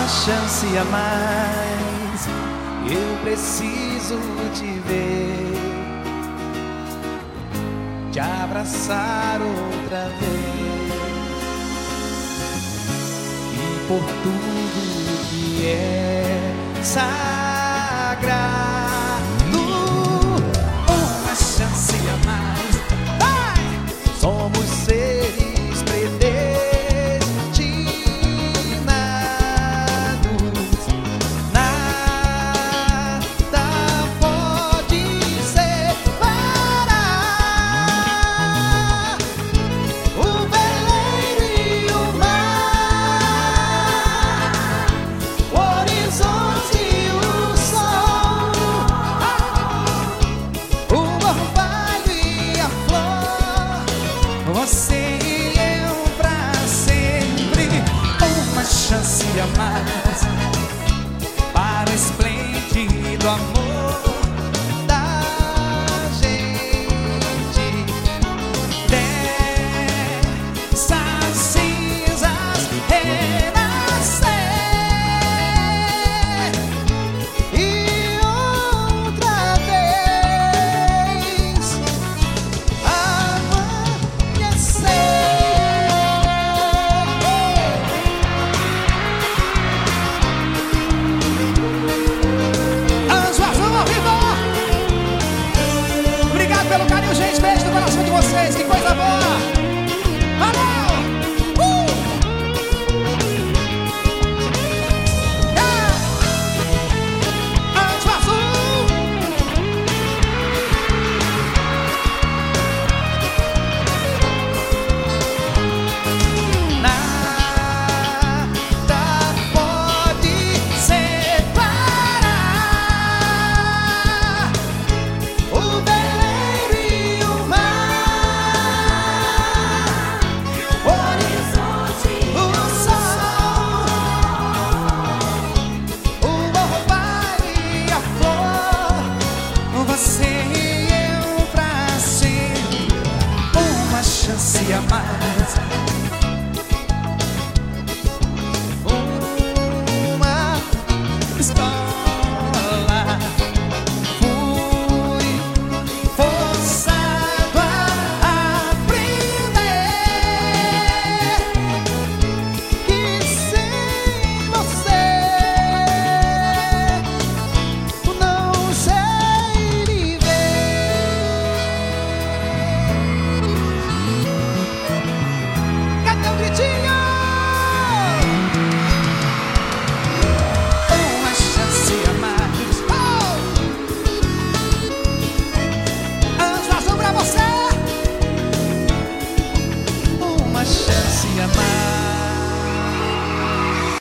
chance a mais. Eu preciso te ver, te abraçar outra vez, e por tudo que é sagrado, uma chance a mais. Vai! Somos seres predestinados, nada pode separar o veleiro e o mar, o horizonte e o sol, o orvalho e a flor, você e eu pra sempre. Uma chance a mais.